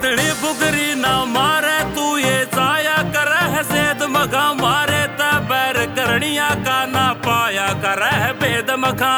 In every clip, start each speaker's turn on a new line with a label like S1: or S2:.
S1: इतनी बुगरी ना मारे तू ये जाया कर है सेद मखा मारे ता बैर करनिया का ना पाया कर है भेद मखा।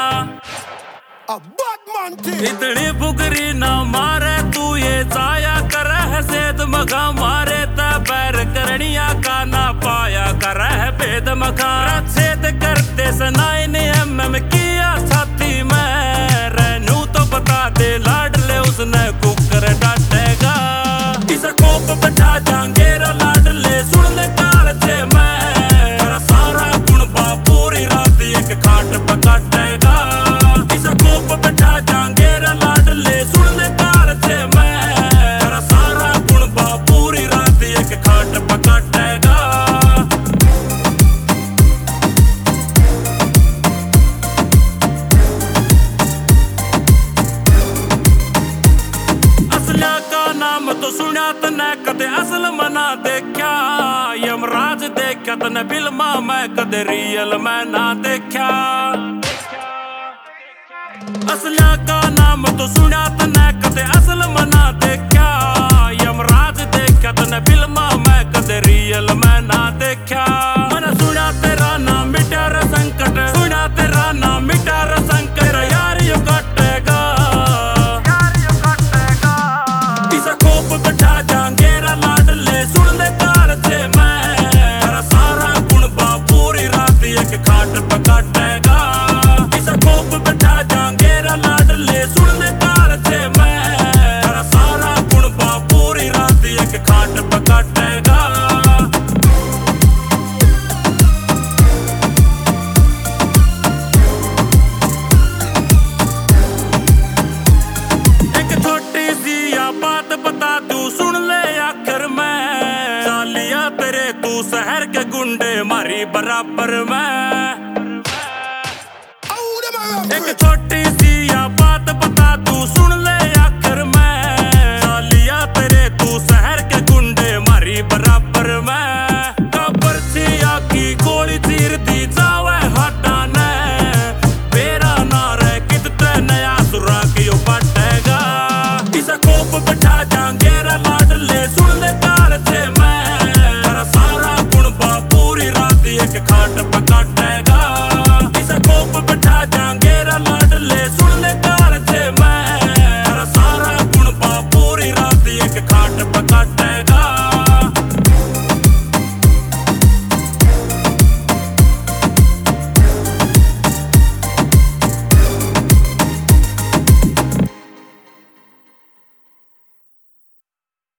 S1: इतनी बुगरी ना मारे तू ये जाया कर है सेद मखा मारे ता बैर करनिया का ना पाया कर है भेद मखा। छेद करते सनाई ने एमएम किया छाती में रहनू तो बता दे लाडले उसने कुकर डांटेगा। इस कोप बैठा जांगेरा लाडले सुन ले काल से मैं तेरा सारा गुण बा पूरी रात एक खाट पकाटेगा। इस कोप बैठा जांगेरा लाडले सुन ले काल से मैं तेरा सारा गुण बा पूरी रात एक खाट पकाटेगा। असलिया का नाम तो सुना तने कदे असल मना देखा। यमराज देखा तने फिल्मा मैं कदे रियल मैं ना देखा। असलिया का नाम तो सुना तने कदे असल मना देखा। यमराज देखा तने फिल्मा मैं कदे रियल मैं ना देखा। मैंने सुना तेरा नाम मिटा रे संकट सुना तेरा नाम मिटा रे संकट यार यो कटेगा। बैठा जांगेरा लाडले सुन ले काल से मैं तेरा सारा गुण बा पूरी रात एक खाट पकाटेगा। इस कोप बैठा जांगेरा लाडले सुन ले काल से मैं तेरा सारा गुण बा पूरी रात एक खाट पकाटेगा। एक छोटी सी बात बता तू सुन ले आखिर में सालिया तेरे तू शहर के गुंडे मारी बराबर में। एक छोटी सी बात बता तू सुन ले आखिर में सालिया तेरे तू शहर के गुंडे मारी बराबर में। कबर सिया की गोली चीर दी जावे हटाने मेरा नारे कितने नया सुरा क्यों पटेगा। इस कोप बैठा जांगेरा लाडले सुन ले काल से मैं तेरा सारा गुण बा पूरी रात एक खाट पकाट